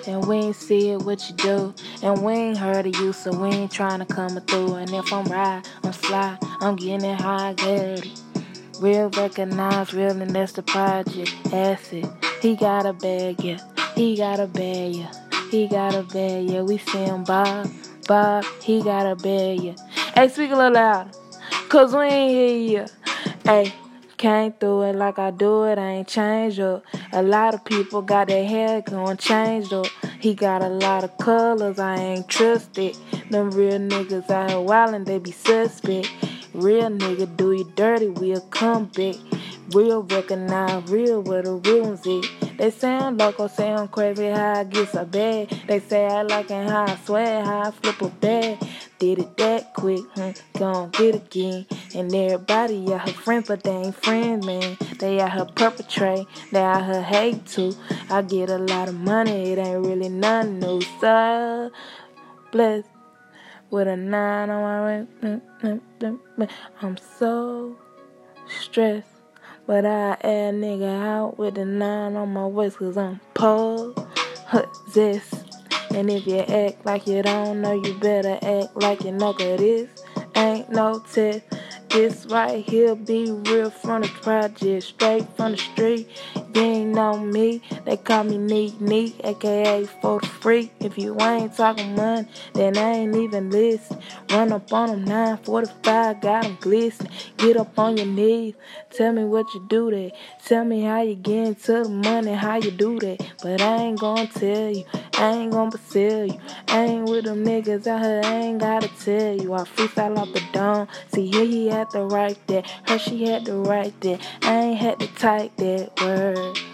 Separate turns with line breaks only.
and we ain't see it what you do. And we ain't heard of you, so we ain't tryna come through. And if I'm right, I'm fly, I'm getting it how I get it. Real recognize, real, and that's the project. Acid, he got a bag, yeah. He got a bag, yeah. He got a bag, yeah. We see him Bob, he got a bag, yeah. Hey, speak a little louder, cause we ain't hear you. Hey, came through it like I do it, I ain't changed up. A lot of people got their hair going changed up. He got a lot of colors, I ain't trusted. Them real niggas out here wildin', they be suspect. Real nigga do you dirty, we'll come back. Real recognize real where the real ones at. They say I'm loco, say I'm crazy, how I get so bad. They say I like it, how I swear, how I flip a bag. Did it that quick, gon' get again. And everybody out her friends, but they ain't friends, man. They out here perpetrate, they out here hate too. I get a lot of money, it ain't really nothing new. So blessed with a 9 on my I'm so stressed, but I add nigga out with a 9 on my waist, cause I'm possessed. And if you act like you don't know, you better act like you know, cause this ain't no test. This right here be real from the project, straight from the street. You ain't know me, they call me Neek, aka for the freak. If you ain't talking money, then I ain't even listen. Run up on them 945, got them glistening. Get up on your knees, tell me what you do there. Tell me how you get into the money, how you do that. But I ain't gonna tell you, I ain't gonna sell you. I ain't with them niggas out here, I ain't gotta tell you. I freestyle off the dome, see here he had to write that. Her she had to write that, I ain't had to type that word.